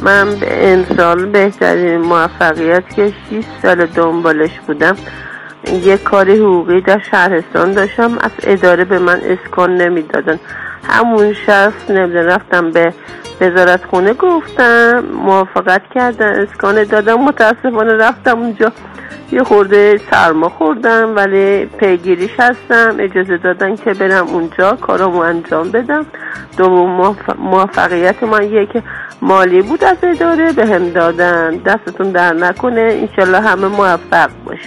من به امسال بهترین موفقیت که 6 سال دنبالش بودم، یه کار حقوقی در شهرستان داشتم. از اداره به من اسکان نمیدادن. همون شخص رفتم به وزارت خونه گفتم، موافقت کردن، اسکان دادم. متاسفانه رفتم اونجا یه خورده سرما خوردم، ولی پیگیریش هستم. اجازه دادن که برم اونجا کارامو انجام بدم. دوم موفقیت من یک مالی بود از اداره به هم دادن. دستتون در نکنه، انشالله همه موفق باشید.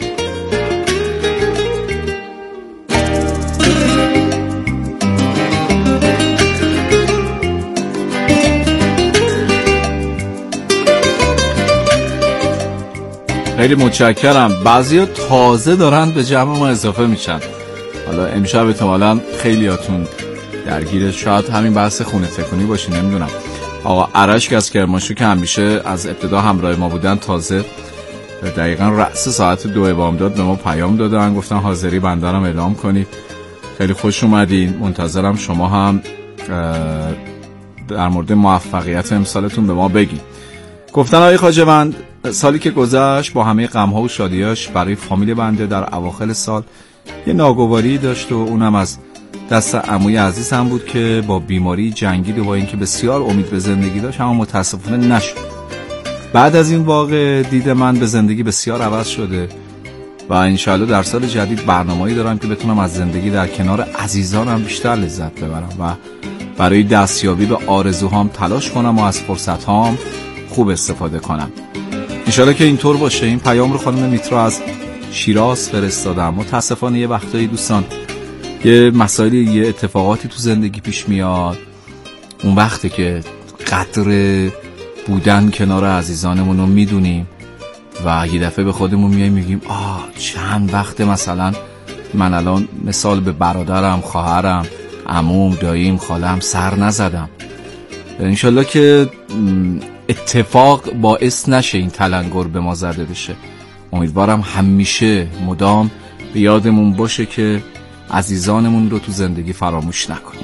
خیلی متشکرم. بعضیا تازه دارن به جمع ما اضافه میشن. حالا امشب احتمالاً خیلیاتون درگیر شاید همین بحث خونه تکونی باشین، نمیدونم. آقا ارشک از کرمانشاه که همیشه از ابتدا همراه ما بودن، تازه دقیقاً رأس ساعت 2 بامداد به ما پیام دادن، گفتن حاضری بندرم اعلام کنید. خیلی خوش اومدین. منتظرم شما هم در مورد موفقیت امسالتون به ما بگید. گفتن آقای خواجه‌وند، سالی که گذشت با همه غم‌ها و شادیاش برای فامیل بنده در اواخر سال یه ناگواری داشت و اونم از دست عموی عزیزم بود که با بیماری جنگید و با اینکه بسیار امید به زندگی داشت اما متاسفانه نشد. بعد از این واقعه دید من به زندگی بسیار عوض شده و انشالله در سال جدید برنامه‌ای دارم که بتونم از زندگی در کنار عزیزانم بیشتر لذت ببرم و برای دستیابی به آرزوهام تلاش کنم و از فرصت‌هام خوب استفاده کنم. انشالله که اینطور باشه. این پیام رو خانم میترا از شیراز فرستادم. متاسفانه یه وقتایی دوستان یه مسائلی، یه اتفاقاتی تو زندگی پیش میاد، اون وقته که قدر بودن کنار عزیزانمون رو میدونیم و یه دفعه به خودمون میگیم چند وقته مثلا من الان مثال به برادرم، خواهرم، عموم، داییم، خالم سر نزدم. انشالله که اتفاق باعث نشه این تلنگر به ما زده بشه. امیدوارم همیشه مدام به یادمون باشه که عزیزانمون رو تو زندگی فراموش نکنیم.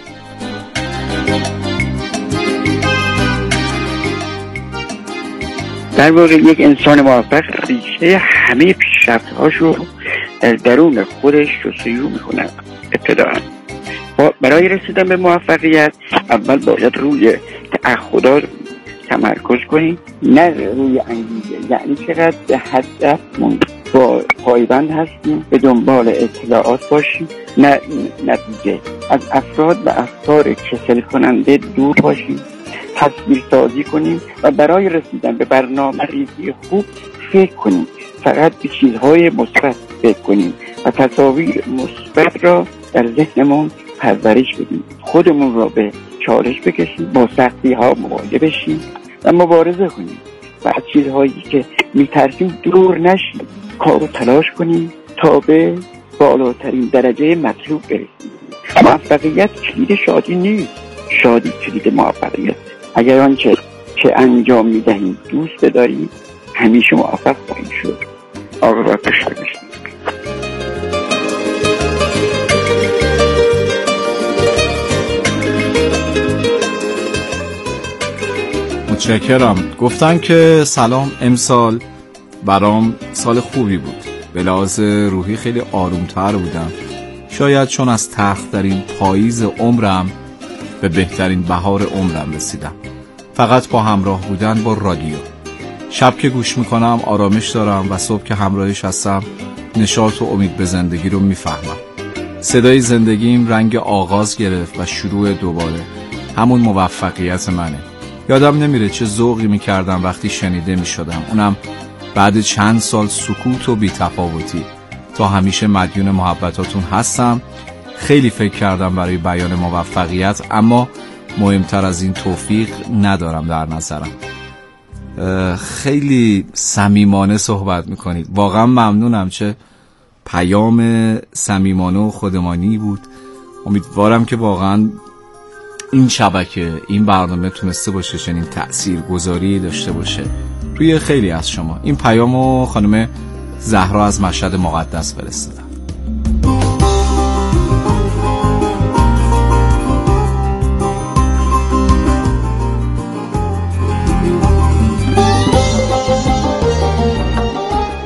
در واقع یک انسان موفق ریشه همه پیشرفت‌هاشو در درون خودش جستجو میکنه. ابتداً برای رسیدن به موفقیت اول باید روی تعهدات تمرکز کنیم، نه روی انگیزه. یعنی چقدر به هدفمون پایبند هستیم، به دنبال اطلاعات باشیم، نه نتیجه. از افراد و افکار کسل کننده دور باشیم، تصویر سازی کنیم و برای رسیدن به برنامه ریزی خوب فکر کنیم. فقط به چیزهای مثبت فکر کنیم و تصاویر مثبت را در ذهنمون پرورش بدیم. خودمون را به چالش بکشیم، با سختی ها مواجه بشیم و مبارزه کنیم و از چیزهایی که میترسیم دور نشیم. کار رو تلاش کنیم تا به بالاترین درجه مطلوب برسیم. موفقیت کلید شادی نیست، شادی کلید موفقیت. اگر آنچه که انجام میدهیم دوست بداریم همیشه موفق خواهیم شد. آقا را تشکر می‌کنم. متشکرم. گفتن که سلام، امسال برام سال خوبی بود. به لحاظ روحی خیلی آرومتر بودم. شاید چون از تخت در این پاییز عمرم به بهترین بهار عمرم رسیدم. فقط با همراه بودن با رادیو. شب که گوش میکنم آرامش دارم و صبح که همراهش هستم نشاط و امید به زندگی رو میفهمم. صدای زندگیم رنگ آغاز گرفت و شروع دوباره. همون موفقیت منه. یادم نمیره چه ذوقی میکردم وقتی شنیده میشدم، اونم بعد چند سال سکوت و بی‌تفاوتی. تا همیشه مدیون محبتاتون هستم. خیلی فکر کردم برای بیان موفقیت، اما مهمتر از این توفیق ندارم در نظرم. خیلی صمیمانه صحبت میکنید. واقعا ممنونم. چه پیام صمیمانه و خودمانی بود. امیدوارم که واقعا این شبکه، این برنامه تونسته باشه چنین تأثیرگذاری داشته باشه روی خیلی از شما. این پیامو خانم زهرا از مشهد مقدس فرستادن.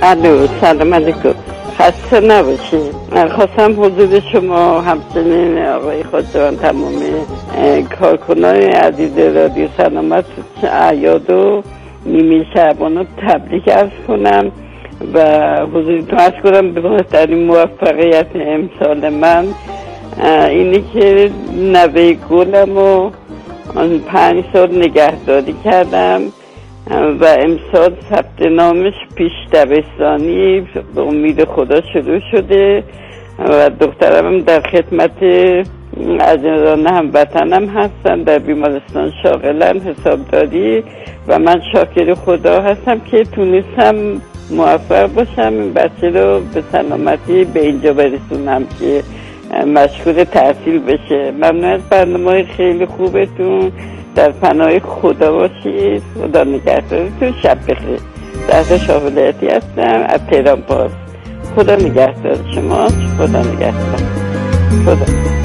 الو، سلام علیکم، خسته نباشید. خواستم حضور شما همچنین آقای خواجوان، تمام کارکنان عزیز رادیو سلامت اعیاد و نیمه شعبان رو تبریک عرض کنم و حضورتون عرض کنم به بهترین موفقیت امسال من اینه که نوه گلم و 5 سال نگهداری کردم و امسال ثبت نامش پیش دبستانی به امید خدا شروع شده و دخترم در خدمت عزیزان هموطنم هستن، در بیمارستان شاغلن حسابداری و من شاکر خدا هستم که تونستم موفق باشم این بچه رو به سلامتی به اینجا برسونم که مشغول تحصیل بشه. ممنون از برنامه خیلی خوبتون، در پناه خدا باشید، خدا نگهدارتون، شب بخیر. در شاولتی هستم از تهران پاس. خدا نگهدار شما، خدا نگهدار. خدا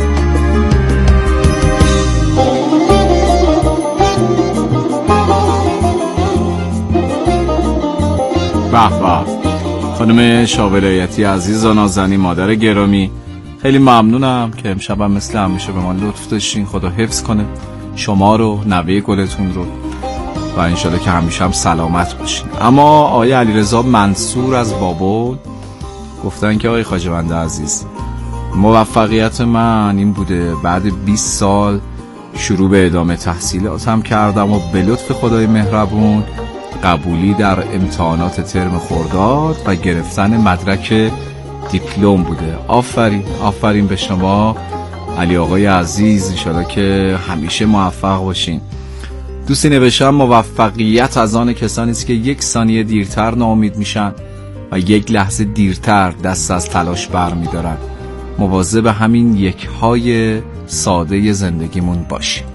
به به خانم شاولایتی عزیز و نازنین، مادر گرامی، خیلی ممنونم که امشبم مثل همیشه به ما لطف داشتین. خدا حفظ کنه شما رو، نوه گلتون رو و انشالله که همیشه هم سلامت باشین. اما آقای علیرضا منصور از بابل گفتن که آقای خواجه‌بند عزیز، موفقیت من این بوده بعد 20 سال شروع به ادامه تحصیلاتم کردم و به لطف خدای مهربون قبولی در امتحانات ترم خرداد و گرفتن مدرک دیپلم بوده. آفرین، آفرین به شما علی آقای عزیز، انشالله که همیشه موفق باشین. دوستی نوشتم موفقیت از آن کسانی است که 1 ثانیه دیرتر ناامید میشن و 1 لحظه دیرتر دست از تلاش بر میدارن. مواظب همین 1های ساده زندگیمون باشیم.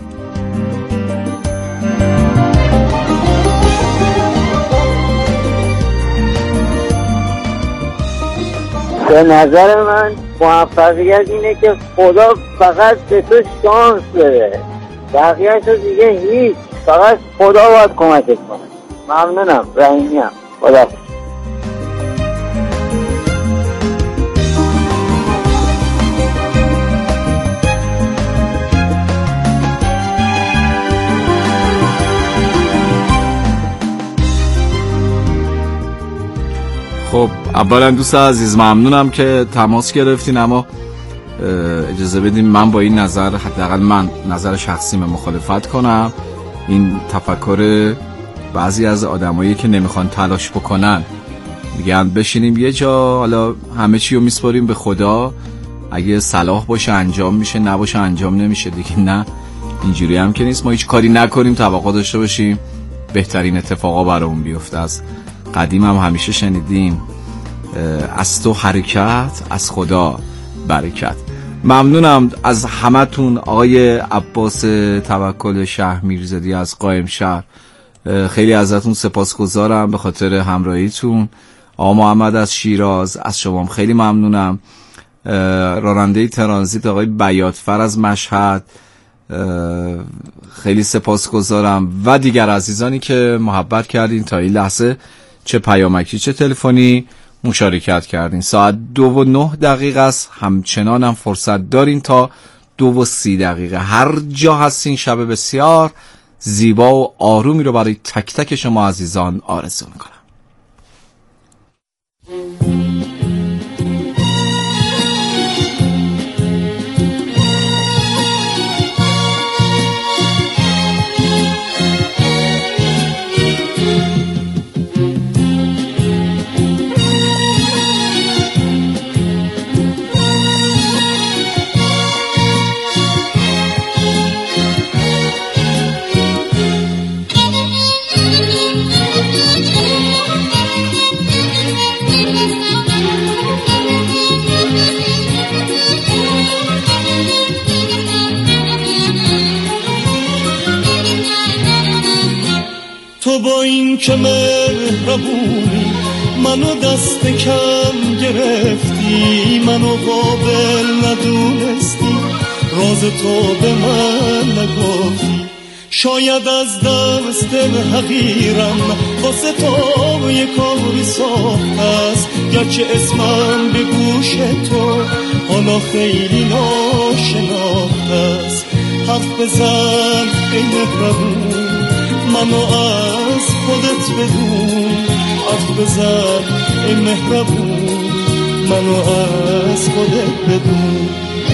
به نظر من موفقیت اینه که خدا فقط به تو شانس بده، بقیه تو دیگه هیچ، فقط خدا باید کمکت کنه. ممنونم، رحیمیم. خدا خب اولا دوست عزیز ممنونم که تماس گرفتین، اما اجازه بدیم من با این نظر، حداقل من نظر شخصیم مخالفت کنم. این تفکر بعضی از آدمایی که نمیخوان تلاش بکنن، میگن بشینیم یه جا، حالا همه چی رو میسپاریم به خدا، اگه صلاح باشه انجام میشه، نباشه انجام نمیشه دیگه. نه، اینجوری هم که نیست. ما هیچ کاری نکنیم توقع داشته باشیم بهترین اتفاقا برامون بیفته. از قدیم هم همیشه شنیدیم از تو حرکت، از خدا برکت. ممنونم از همتون. آقای عباس توکل شهر میرزادی از قائم شهر، خیلی ازتون سپاسگزارم به خاطر همراهیتون. آقا محمد از شیراز، از شما خیلی ممنونم. راننده ترانزیت آقای بیاتفر از مشهد، خیلی سپاسگزارم و دیگر عزیزانی که محبت کردین تا این لحظه، چه پیامکی چه تلفنی مشارکت کردین. ساعت 2:09 است، همچنان هم فرصت دارین تا 2:30. هر جا هستین شب بسیار زیبا و آرومی رو برای تک تک شما عزیزان آرزو میکنم. تو با این که مهربونی منو دست کم گرفتی، منو قابل ندونستی، راز تو به من نگفتی. شاید از دست حقیرم واسه تو یه کاری ساختم، گرچه اسمم به گوش تو حالا خیلی ناشناخته است. حرف بزن ای مهربون منو از خودت بدون، حرف بزن ای مهربون منو از خودت بدون.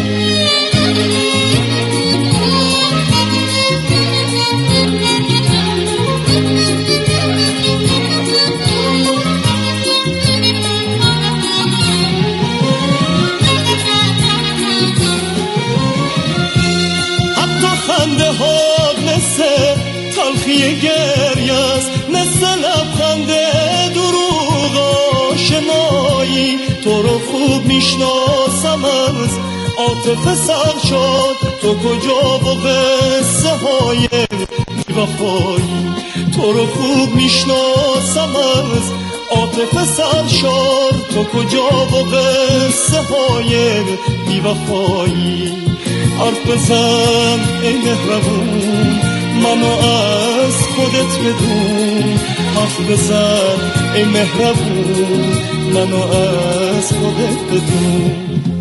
تلخی گریه است مثل لبخند دروغ آشنایی، تو رو خوب میشناسم از عاطفه سر شد، تو کجا و قصه های بی‌وفایی، تو رو خوب میشناسم از عاطفه سر شد، تو کجا و قصه های بی‌وفایی. حرف بزن ای مهربون منو از خودت بدون، حرف بزن ای مهربون منو از خودت بدون.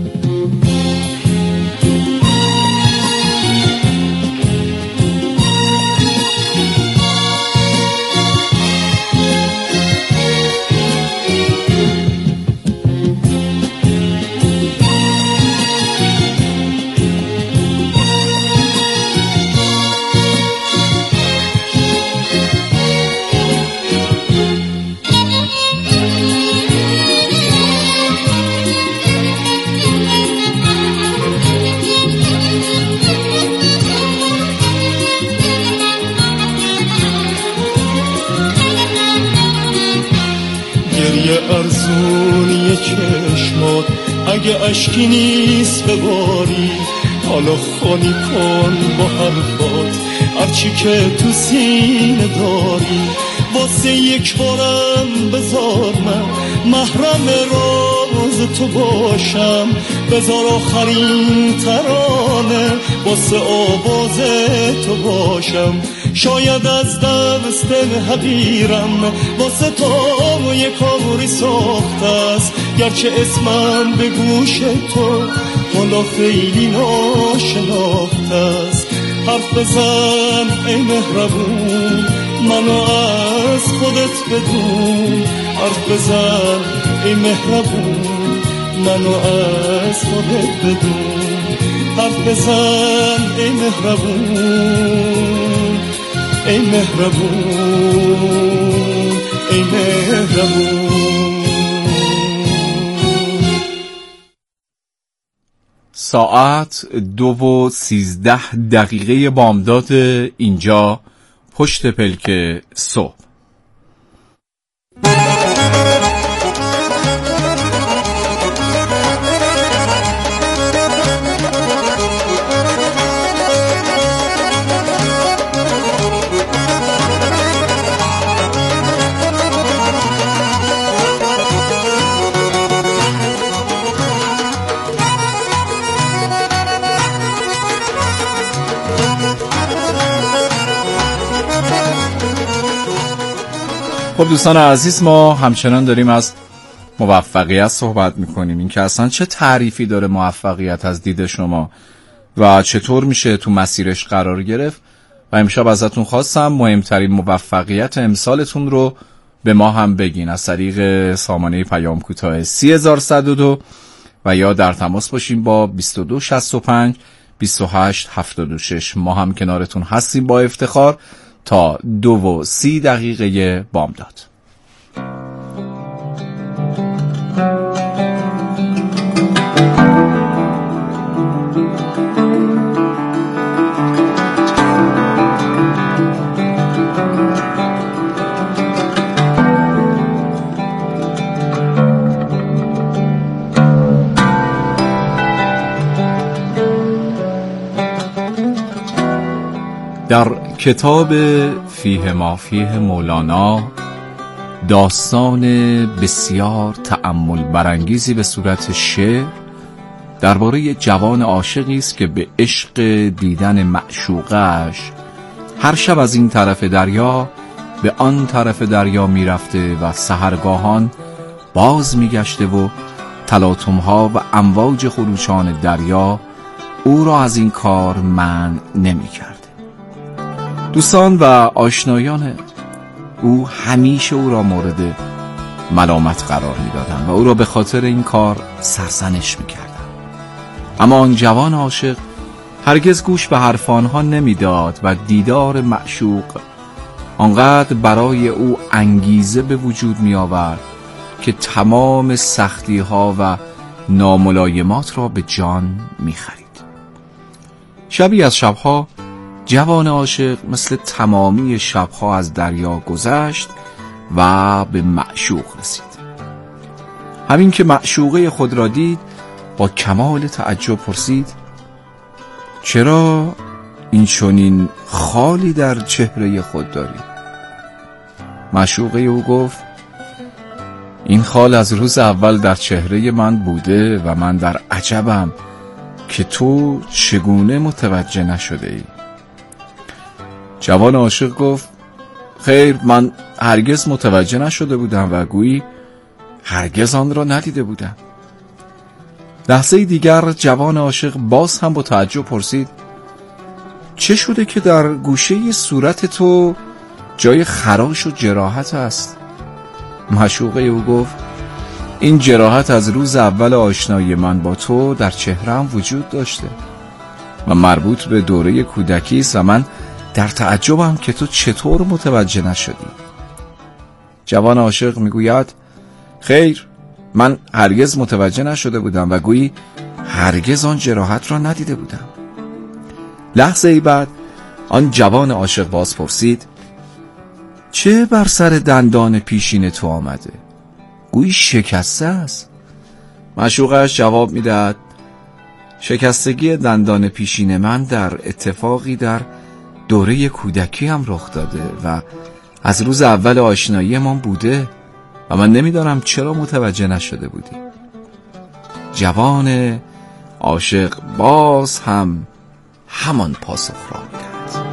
ارزونی چشمات اگه اشکی نیست بباری، حالا خالی کن با حرفات هرچی که تو سینه داری. واسه یک بارم بذار من محرم راز تو باشم، بذار آخرین ترانه واسه آواز تو باشم. شاید از دست حقیرم واسه تو یک کاری ساخته است، گرچه اسمم به گوش تو حالا خیلی ناشناخته است. حرف بزن ای مهربون منو از خودت بدون، حرف بزن ای مهربون منو از خودت بدون. حرف بزن ای مهربون ای مهربون ای مهربون. ساعت 2:13 بامداد اینجا پشت پلک صبح. خب دوستان عزیز، ما همچنان داریم از موفقیت صحبت میکنیم. این که اصلا چه تعریفی داره موفقیت از دید شما و چطور میشه تو مسیرش قرار گرفت. و امشب ازتون خواستم مهمترین موفقیت امسالتون رو به ما هم بگین از طریق سامانه پیام کوتاه 30102 و یا در تماس باشیم با 2265 2876. ما هم کنارتون هستیم با افتخار تا 2:30 بامداد. در کتاب فیه ما فیه مولانا داستان بسیار تأمل برانگیزی به صورت شعر درباره جوان عاشقی است که به عشق دیدن معشوقش هر شب از این طرف دریا به آن طرف دریا می رفته و سحرگاهان باز میگشته و تلاطم‌ها و امواج خروشان دریا او را از این کار منع نمی‌کرد. دوستان و آشنایان او همیشه او را مورد ملامت قرار می‌دادند و او را به خاطر این کار سرزنش می‌کردند. اما آن جوان عاشق هرگز گوش به حرف آنها نمی‌داد و دیدار معشوق آنقدر برای او انگیزه به وجود می‌آورد که تمام سختی‌ها و ناملایمات را به جان می‌خرید. شبی از شب‌ها جوان عاشق مثل تمامی شب‌ها از دریا گذشت و به معشوق رسید. همین که معشوقه خود را دید با کمال تعجب پرسید: چرا این چنین خالی در چهره خود داری؟ معشوقه او گفت: این خال از روز اول در چهره من بوده و من در عجبم که تو چگونه متوجه نشده ای؟ جوان عاشق گفت: خیر، من هرگز متوجه نشده بودم و گویی هرگز آن را ندیده بودم. لحظه دیگر جوان عاشق باز هم با تعجب پرسید: چه شده که در گوشه صورت تو جای خراش و جراحت است؟ معشوقه او گفت: این جراحت از روز اول آشنایی من با تو در چهره‌ام وجود داشته و مربوط به دوره کودکی است و من در تعجبم که تو چطور متوجه نشدی. جوان عاشق میگوید: خیر، من هرگز متوجه نشده بودم و گویی هرگز آن جراحت را ندیده بودم. لحظه ای بعد آن جوان عاشق باز پرسید: چه بر سر دندان پیشین تو آمده؟ گویی شکسته است. معشوقش جواب میدهد: شکستگی دندان پیشین من در اتفاقی در دوره کودکی هم رخ داده و از روز اول آشنایی من بوده و من نمیدانم چرا متوجه نشده بودی. جوان عاشق باز هم همان پاسخ را میدهد.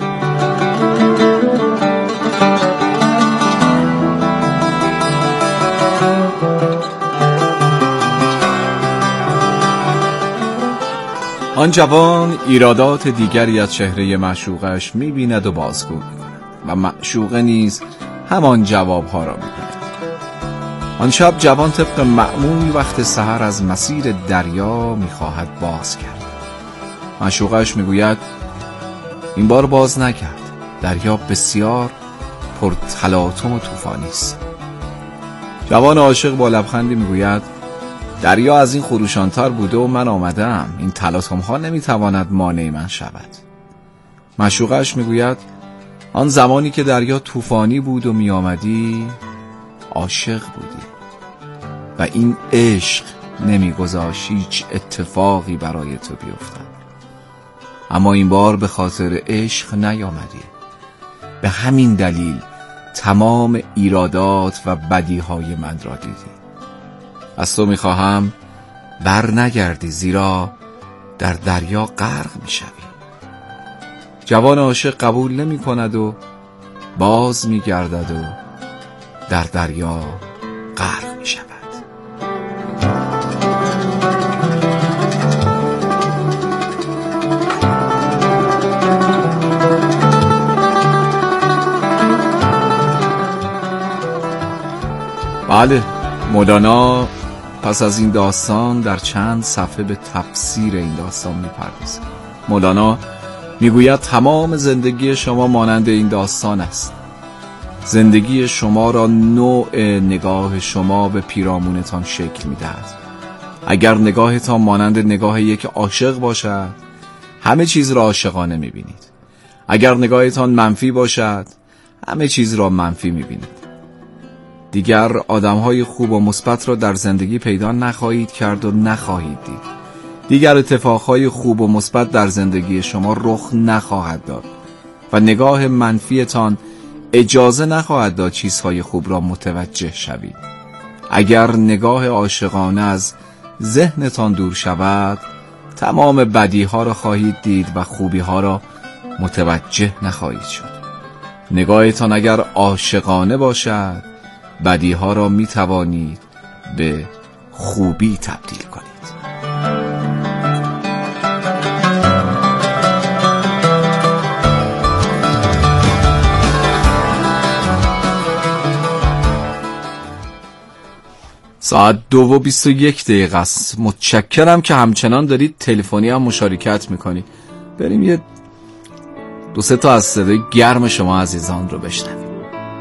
آن جوان ایرادات دیگری از چهره معشوقش می‌بیند و بازگو می‌کند و معشوقه نیز همان جوابها را می‌دهد. آن شب جوان طبق معمول وقت سحر از مسیر دریا می‌خواهد باز کرد. معشوقش می‌گوید: این بار باز نکرد. دریا بسیار پر تلاطم و طوفانی است. جوان عاشق با لبخندی می‌گوید: دریا از این خروشانتر بوده و من آمدم. این تلاطم‌ها نمیتواند مانع من شود. معشوقش میگوید: آن زمانی که دریا طوفانی بود و می آمدی عاشق بودی و این عشق نمیگذاشت هیچ اتفاقی برای تو بیفتد. اما این بار به خاطر عشق نیامدی. به همین دلیل تمام ایرادات و بدیهای من را دیدی. از تو میخواهم بر نگردی، زیرا در دریا غرق میشوی. جوان عاشق قبول نمی کند و باز میگردد و در دریا غرق میشود. بله، مولانا پس از این داستان در چند صفحه به تفسیر این داستان میپردازد. مولانا میگوید تمام زندگی شما مانند این داستان است. زندگی شما را نوع نگاه شما به پیرامونتان شکل میدهد. اگر نگاهتان مانند نگاه یک عاشق باشد، همه چیز را عاشقانه میبینید. اگر نگاهتان منفی باشد، همه چیز را منفی میبینید. دیگر آدمهای خوب و مثبت را در زندگی پیدا نخواهید کرد و نخواهید دید. دیگر اتفاقهای خوب و مثبت در زندگی شما رخ نخواهد داد و نگاه منفیتان اجازه نخواهد داد چیزهای خوب را متوجه شوید. اگر نگاه عاشقانه از ذهنتان دور شود، تمام بدیها را خواهید دید و خوبیها را متوجه نخواهید شد. نگاهتان اگر عاشقانه باشد، بدیها را می توانید به خوبی تبدیل کنید. ساعت 2:21 است. متشکرم که همچنان دارید تلفنی هم مشارکت میکنید. بریم یه 2-3 تا از صدای گرم شما عزیزان رو بشنویم.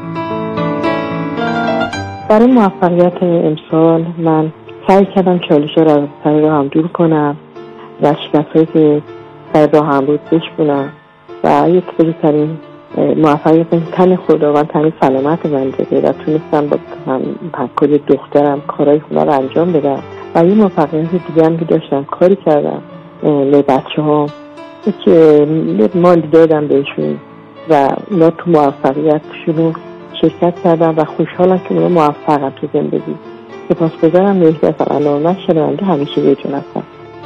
برای موفقیت امسال من سعی کردم چالش‌ها رو از سر راهم دور کنم و شکست‌هایی که سر راهم بود بشکنم و یک بزرگترین موفقیت تن خداوند تن سلامت من داده و تونستم با همکاری دخترم کارهای خونه رو انجام بدم. و یه موفقیت دیگه هم که داشتم کاری کردم به بچه‌ها که مالی دادم بهشون و اونا تو موفقیتشون شرکت کردم و خوشحالم که اونا موفقم تو زندگی. سپاسگزارم. مهدی از علامت شنونده همیشه بهتون هستم.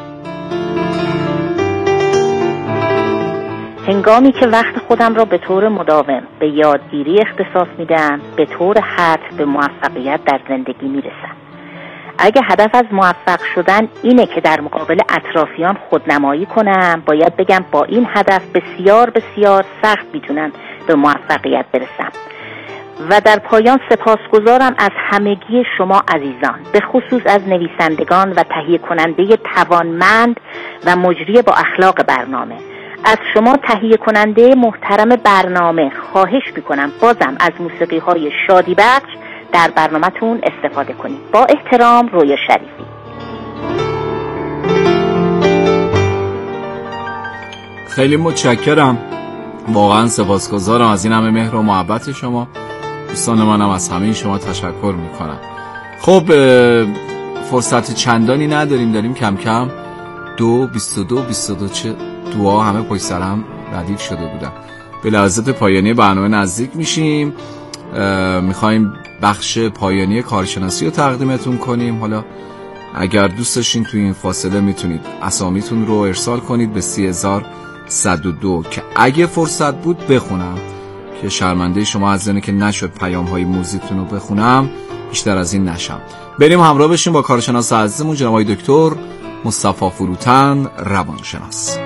هنگامی که وقت خودم را به طور مداوم به یادگیری اختصاص میدم، به طور حتم به موفقیت در زندگی میرسم. اگه هدف از موفق شدن اینه که در مقابل اطرافیان خودنمایی کنم، باید بگم با این هدف بسیار بسیار سخت میتونم به موفقیت برسم. و در پایان سپاسگزارم از همگی شما عزیزان، به خصوص از نویسندگان و تهیه کننده توانمند و مجری با اخلاق برنامه. از شما تهیه کننده محترم برنامه خواهش میکنم بازم از موسیقی های شادی بخش در برنامه‌تون استفاده کنید. با احترام، رویا شریفی. خیلی متشکرم، واقعا سپاسگزارم از این همه مهر و محبت شما. دوستان منم از همه شما تشکر میکنم. خب فرصت چندانی نداریم، داریم کم کم 22 دعا همه پشت سر هم ردیف شده بودن. به لحظات پایانی برنامه نزدیک میشیم. میخوایم بخش پایانی کارشناسی رو تقدیمتون کنیم. حالا اگر دوست داشتین توی این فاصله میتونید اسامیتون رو ارسال کنید به 30102 که اگه فرصت بود بخونم، که شرمنده شما از اینه که نشد پیام های موزیکتون رو بخونم، بیشتر از این نشم. بریم همراه بشیم با کارشناس عزیزمون جناب آقای دکتر مصطفی فروتن، روانشناس.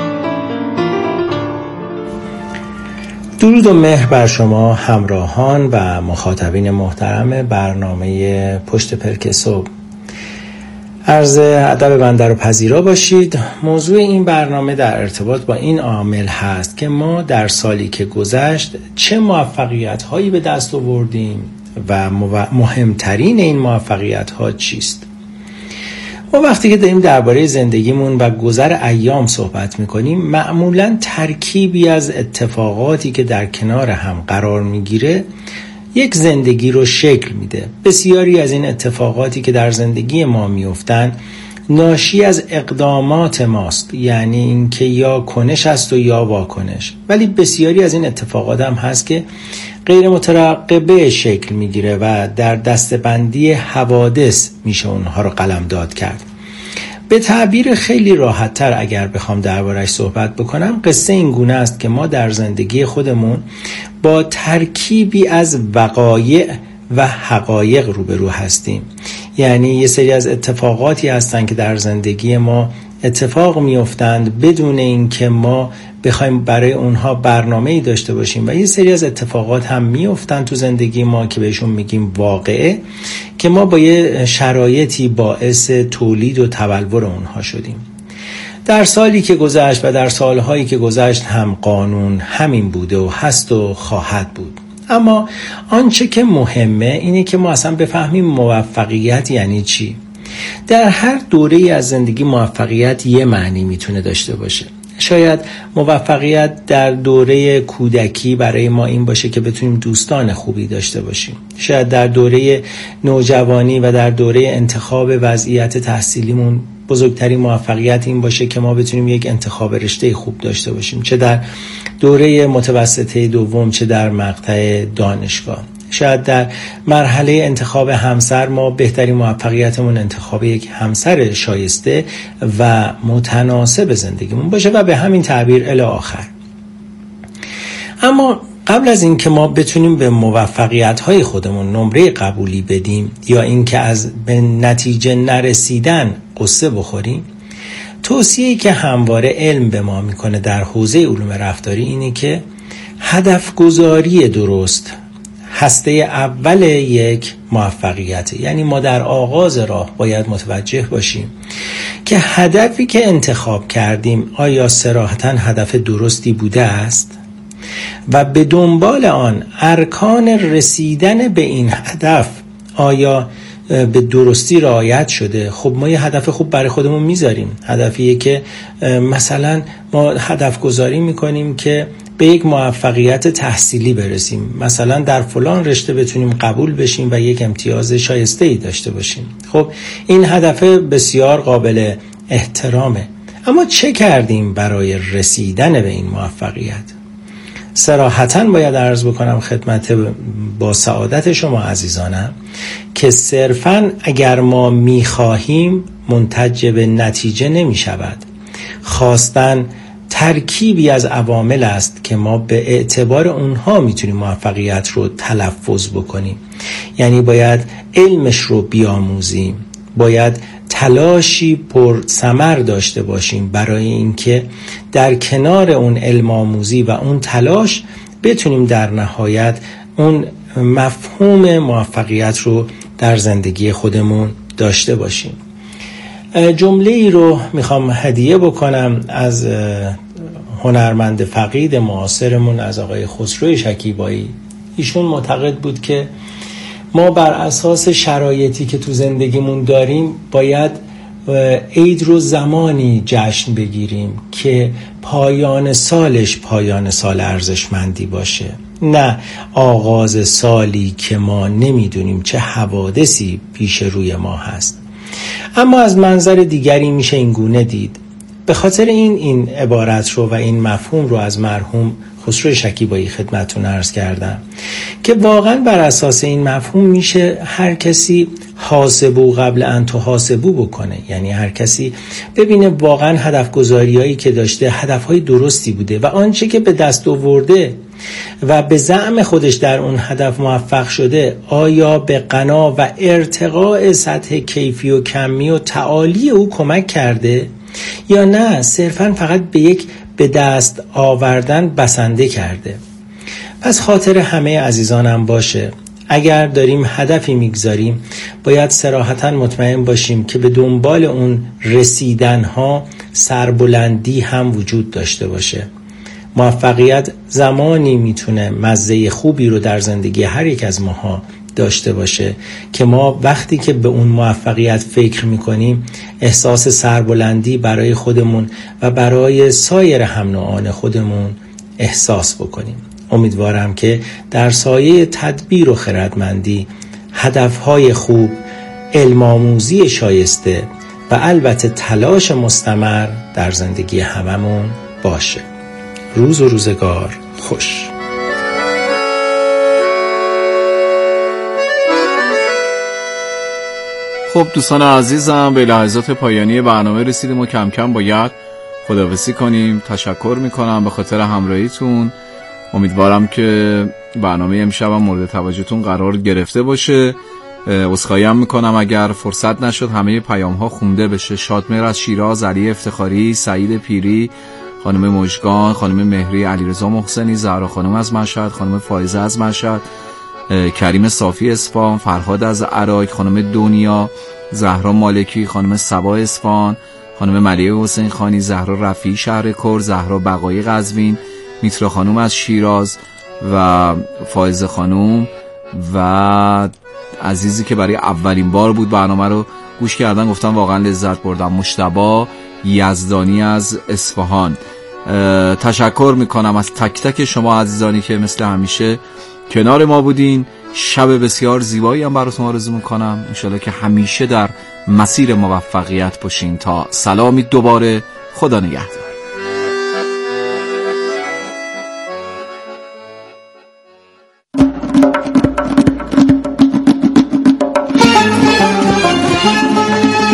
درود و مهر بر شما همراهان و مخاطبین محترم برنامه پشت پلک صبح. عرض ادب بنده رو پذیرا باشید. موضوع این برنامه در ارتباط با این عامل هست که ما در سالی که گذشت چه موفقیت هایی به دست آوردیم و مهمترین این موفقیت ها چیست. ما وقتی که داریم درباره زندگیمون و گذر ایام صحبت میکنیم، معمولاً ترکیبی از اتفاقاتی که در کنار هم قرار میگیره یک زندگی رو شکل میده. بسیاری از این اتفاقاتی که در زندگی ما میفتن ناشی از اقدامات ماست، یعنی اینکه یا کنش است و یا واکنش. ولی بسیاری از این اتفاقات هم هست که غیر مترقبه شکل میگیره و در دسته‌بندی حوادث میشه اونها رو قلمداد کرد. به تعبیر خیلی راحت تر اگر بخوام دربارش صحبت بکنم، قصه این گونه است که ما در زندگی خودمون با ترکیبی از وقایع و حقایق روبرو هستیم. یعنی یه سری از اتفاقاتی هستن که در زندگی ما اتفاق میافتند بدون اینکه ما بخوایم برای اونها برنامه‌ای داشته باشیم، و یه سری از اتفاقات هم میافتند تو زندگی ما که بهشون میگیم واقعه، که ما با یه شرایطی باعث تولید و تبلور اونها شدیم. در سالی که گذشت و در سالهایی که گذشت هم قانون همین بوده و هست و خواهد بود. اما آنچه که مهمه اینه که ما اصلا بفهمیم موفقیت یعنی چی. در هر دوره‌ای از زندگی موفقیت یه معنی میتونه داشته باشه. شاید موفقیت در دوره کودکی برای ما این باشه که بتونیم دوستان خوبی داشته باشیم. شاید در دوره نوجوانی و در دوره انتخاب وضعیت تحصیلیمون بزرگترین موفقیت این باشه که ما بتونیم یک انتخاب رشته خوب داشته باشیم، چه در دوره متوسطه دوم چه در مقطع دانشگاه. شاید در مرحله انتخاب همسر ما بهترین موفقیتمون انتخاب یک همسر شایسته و متناسب زندگیمون باشه و به همین تعبیر الی آخر. اما قبل از اینکه ما بتونیم به موفقیت‌های خودمون نمره قبولی بدیم یا اینکه به نتیجه نرسیدن قصه بخوریم، توصیه‌ای که همواره علم به ما میکنه در حوزه علوم رفتاری اینه که هدف گذاری درست هسته اول یک موفقیته. یعنی ما در آغاز راه باید متوجه باشیم که هدفی که انتخاب کردیم آیا صراحتاً هدف درستی بوده است و به دنبال آن ارکان رسیدن به این هدف آیا به درستی رعایت شده. خب ما یه هدف خوب برای خودمون میذاریم، هدفیه که مثلا ما هدف گذاری میکنیم که به یک موفقیت تحصیلی برسیم، مثلا در فلان رشته بتونیم قبول بشیم و یک امتیاز شایسته‌ای داشته باشیم. خب این هدف بسیار قابل احترامه، اما چه کردیم برای رسیدن به این موفقیت؟ صراحتاً باید عرض بکنم خدمت با سعادت شما عزیزانم که صرفاً اگر ما میخواهیم منتج به نتیجه نمی شود. خواستن ترکیبی از عوامل است که ما به اعتبار اونها میتونیم موفقیت رو تلفظ بکنیم. یعنی باید علمش رو بیاموزیم، باید تلاشی پر ثمر داشته باشیم برای اینکه در کنار اون علم آموزی و اون تلاش بتونیم در نهایت اون مفهوم موفقیت رو در زندگی خودمون داشته باشیم. جمله ای رو میخوام هدیه بکنم از هنرمند فقید معاصرمون، از آقای خسرو شکیبایی. ایشون معتقد بود که ما بر اساس شرایطی که تو زندگیمون داریم باید عید رو زمانی جشن بگیریم که پایان سالش پایان سال ارزشمندی باشه، نه آغاز سالی که ما نمیدونیم چه حوادثی پیش روی ما هست. اما از منظر دیگری میشه این گونه دید. به خاطر این عبارت رو و این مفهوم رو از مرحوم خسرو شکیبایی خدمتتون عرض کردم که واقعا بر اساس این مفهوم میشه هر کسی حاسبو قبل ان تحاسبو بکنه. یعنی هر کسی ببینه واقعا هدف گذاریایی که داشته هدفهای درستی بوده و آنچه که به دست آورده و به زعم خودش در اون هدف موفق شده آیا به غنا و ارتقاء سطح کیفی و کمی و تعالی او کمک کرده یا نه صرفاً فقط به دست آوردن بسنده کرده. پس خاطر همه عزیزانم باشه اگر داریم هدفی میگذاریم باید صراحتاً مطمئن باشیم که به دنبال اون رسیدنها سربلندی هم وجود داشته باشه. موفقیت زمانی میتونه مزه خوبی رو در زندگی هر یک از ماها داشته باشه که ما وقتی که به اون موفقیت فکر میکنیم احساس سربلندی برای خودمون و برای سایر هم نوعان خودمون احساس بکنیم. امیدوارم که در سایه تدبیر و خردمندی هدفهای خوب، علم آموزی شایسته و البته تلاش مستمر در زندگی هممون باشه. روز و روزگار خوش. خب دوستان عزیزم، به لحظات پایانی برنامه رسیدیم و کم کم باید خداحافظی کنیم. تشکر میکنم به خاطر همراهیتون. امیدوارم که برنامه امشب هم مورد توجهتون قرار گرفته باشه. عذرخواهی هم میکنم اگر فرصت نشد همه پیام ها خونده بشه. شادمهر از شیراز، علی افتخاری، سعید پیری، خانم مژگان، خانم مهری، علیرضا محسنی، زهرا خانم از مشهد، خانم فایزه از مشهد، کریم صافی اصفهان، فرهاد از عراق، خانم دنیا، زهرا مالکی، خانم صبا اصفهان، خانم ملیه حسین خانی، زهرا رفیعی شهر کور، زهرا بقایی قزوین، میترا خانم از شیراز و فایزه خانم و عزیزی که برای اولین بار بود برنامه رو گوش کردن گفتم واقعا لذت بردم، مجتبی یزدانی از اصفهان. تشکر میکنم از تک تک شما عزیزانی که مثل همیشه کنار ما بودین. شب بسیار زیبایی هم براتون آرزو میکنم. انشالله که همیشه در مسیر موفقیت باشین. تا سلامی دوباره، خدا نگهدار.